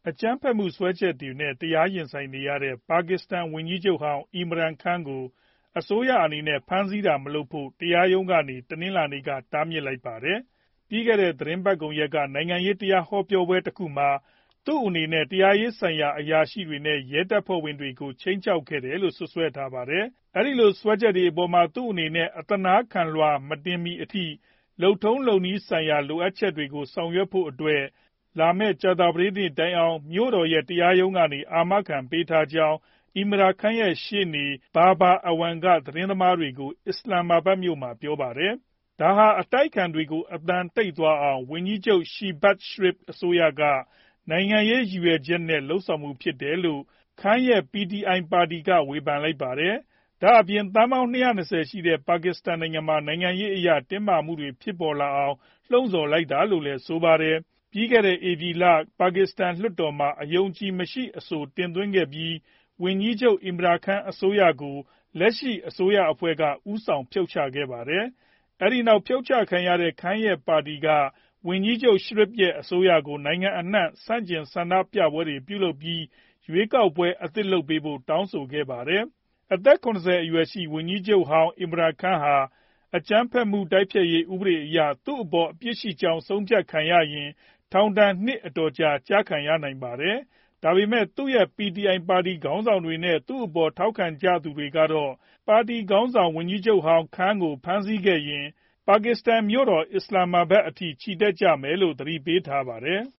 အကြမ်းဖက်မှုစွဲချက်တွေနဲ့ တရားရင်ဆိုင်နေရတဲ့ ပါကစ္စတန်ဝန်ကြီးချုပ်ဟောင်း Imran Khan ကို အစိုးရအနေနဲ့ ဖမ်းဆီးတာမလုပ်ဖို့ တရားရုံးကနေ တနင်္လာနေ့က တားမြစ်လိုက်ပါတယ်။ ပြီးခဲ့တဲ့ သီတင်းပတ်ကုန်ရက်က နိုင်ငံရေးတရားဟောပြောပွဲတခုမှာ သူအနေနဲ့ တရားရေးဆိုင်ရာ အရာရှိတွေနဲ့ ရဲတပ်ဖွဲ့ဝင်တွေကို ခြိမ်းခြောက်ခဲ့တယ်လို့ စွပ်စွဲထားပါတယ်။ အဲဒီလို စွဲချက်တွေအပေါ်မှာ သူအနေနဲ့ အသနားခံလွှာမတင်မီအထိ လုပ်ထုံးလုပ်နည်းဆိုင်ရာ လိုအပ်ချက်တွေကို ဆောင်ရွက်ဖို့အတွက် လာမယ့် ကြာသပတေးနေ့တိုင်အောင် မြို့တော်ရဲ့ တရားရုံးကနေ အာမခံပေးထားကြောင်း Imran Khan ရဲ့ ရှေ့နေ Babar Awan က သတင်းသမားတွေကို အစ္စလာမ္မာဘတ်မြို့မှာ ပြောပါတယ်။ ဒါဟာ အတိုက်အခံတွေကို အသံတိတ်သွားအောင် ဝန်ကြီးချုပ် Shehbaz Sharif အစိုးရက နိုင်ငံရေးရည်ရွယ်ချက်နဲ့ လုပ်ဆောင်မှုဖြစ်တယ်လို့ Khan ရဲ့ PTI ပါတီက ဝေဖန်လိုက်ပါတယ်။ ဒါအပြင် သန်းပေါင်း ၂၂၀ ရှိတဲ့ ပါကစ္စတန်နိုင်ငံမှာ နိုင်ငံရေးအရ တင်းမာမှုတွေ ဖြစ်ပေါ်လာအောင် လှုံ့ဆော်လိုက်တာလို့လည်း ဆိုပါတယ်။ ပြီးခဲ့တဲ့ ဧပြီလက ပါကစ္စတန်လွှတ်တော်မှာ အယုံအကြည်မရှိအဆို တင်သွင်းခဲ့ပြီး ဝန်ကြီးချုပ် Imran Khan အစိုးရကို လက်ရှိအစိုးရအဖွဲ့က ဦးဆောင်ဖြုတ်ချခဲ့ပါတယ်။ အဲဒီနောက် ဖြုတ်ချခံရတဲ့ Khan ရဲ့ ပါတီက ဝန်ကြီးချုပ် Sharif ရဲ့ အစိုးရကို နိုင်ငံအနှံ့ ဆန့်ကျင်ဆန္ဒပြပွဲတွေပြုလုပ်ပြီး ရွေးကောက်ပွဲအသစ်လုပ်ပေးဖို့ တောင်းဆိုခဲ့ပါတယ်။ အသက် ၇၀ အရွယ်ရှိ ဝန်ကြီးချုပ်ဟောင်း Imran Khan ဟာ အကြမ်းဖက်မှုတိုက်ဖျက်ရေး ဥပဒေအရ သူ့အပေါ် အပြစ်ရှိကြောင်း ဆုံးဖြတ်ခံရရင် ထောင်ဒဏ် နှစ်အတော်ကြာ ကျခံရနိုင်ပါတယ်။ ဒါပေမဲ့ သူရဲ့ PTI ပါတီခေါင်းဆောင်တွေနဲ့ သူအပေါ် ထောက်ခံကြသူတွေကတော့ ပါတီခေါင်းဆောင် ဝန်ကြီးချုပ်ဟောင်း Khan ကို ဖမ်းဆီးခဲ့ရင် ပါကစ္စတန်မြို့တော် အစ္စလာမ္မာဘတ်အထိ ချီတက်ကြမယ်လို့ သတိပေးထားပါတယ်။